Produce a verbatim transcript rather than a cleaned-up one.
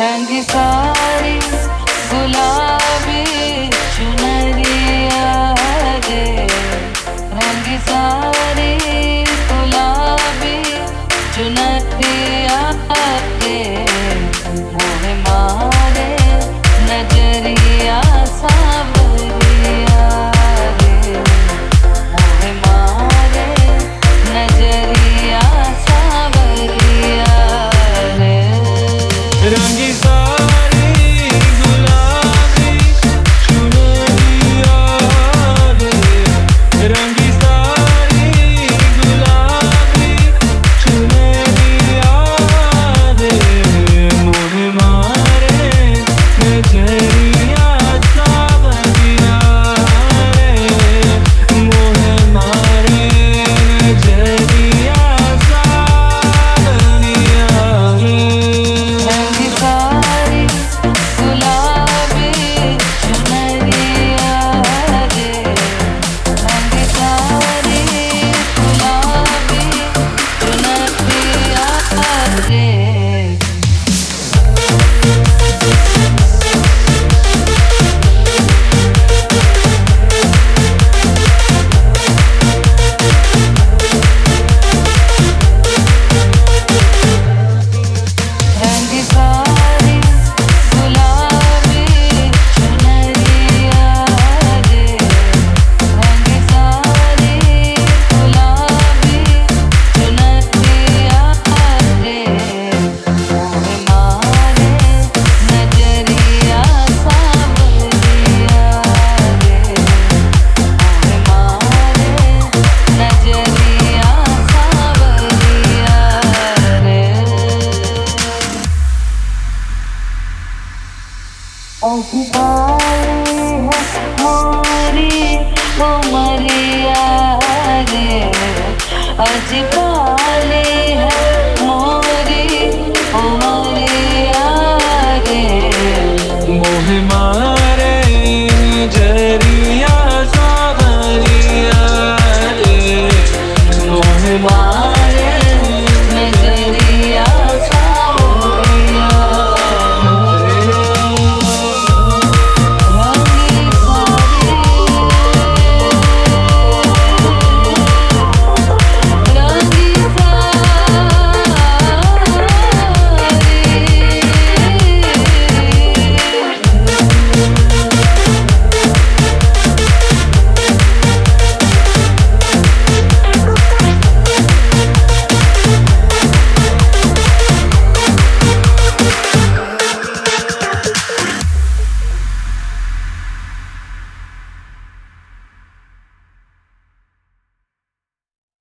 रंग सारी गुलाबी चुनरिया रे, रंग सारी गुलाबी चुनरिया रे, मोह मारे नजरिया सावरिया रे, मोह मारे नजरिया सावरिया रे। रंगी सारी गुलाबी चुनरिया रे, रंगी सारी गुलाबी चुनरिया रे, मोह मारे नजरिया सावरिया रे, मोह मारे नजरिया सावरिया रे। रंग सारी गुलाबी चुनरिया रे, रंग सारी गुलाबी चुनरिया रे। रंग सारी गुलाबी चुनरिया रे, रंग सारी गुलाबी चुनरिया रे, मोह मारे नजरिया सावरिया रे, मोह मारे नजरिया सावरिया रे। अजबारी है मोरी उमरिया रे, अजब